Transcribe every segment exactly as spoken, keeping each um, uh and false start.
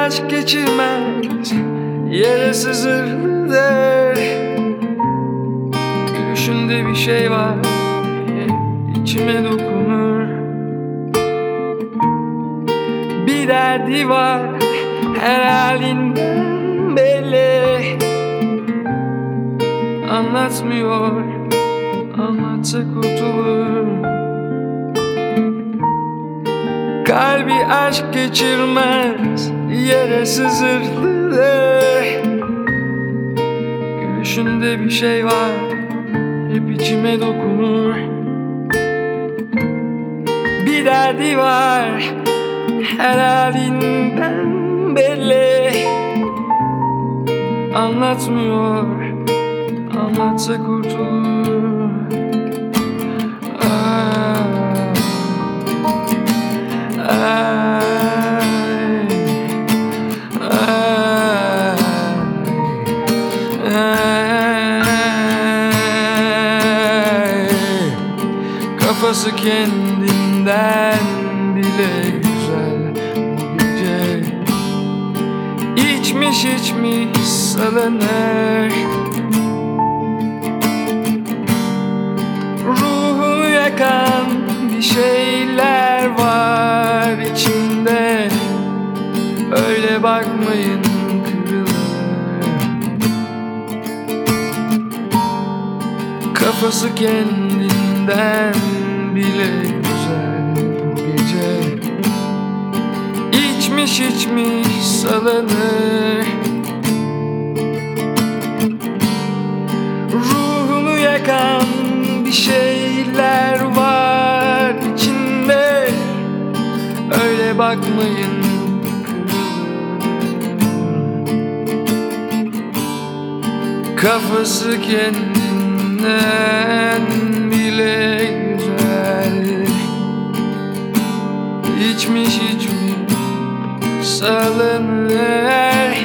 aşk geçirmez, yere sızılır. Gülüşünde bir şey var, içime dokunur. Bir derdi var, her halinden belli. Anlatmıyor, anlatsa kurtulur. Kalbi aşk geçirmez, yere sızılır. Gülüşünde bir şey var, hep içime dokunur. Bir derdi var, her halinden belli. Anlatmıyor, anlatsa kurtulur. Kafası kendinden bile güzel bu gece. İçmiş içmiş salınır. Ruhunu yakan bir şeyler var içinde. Öyle bakmayın kırılır. Kafası kendinden bile güzel bu gece. İçmiş içmiş salınır. Ruhunu yakan bir şeyler var içinde. Öyle bakmayın kırılır. Kafası kendinden bile güzel. İçmiş içmiş salınır.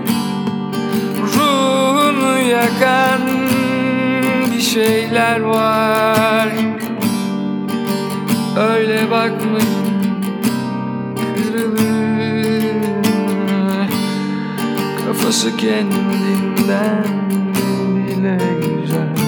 Ruhunu yakan bir şeyler var. Öyle bakmayın kırılır. Kafası kendinden bile güzel.